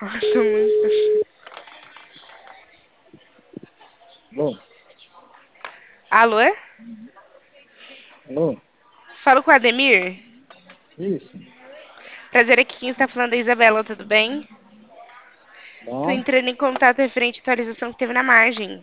Corta muito. Alô? Alô? Alô? Falo com o Ademir? Isso. Prazer aqui, quem está falando é a Isabela, tudo bem? Tô Bom, entrando em contato referente à atualização que teve na margem.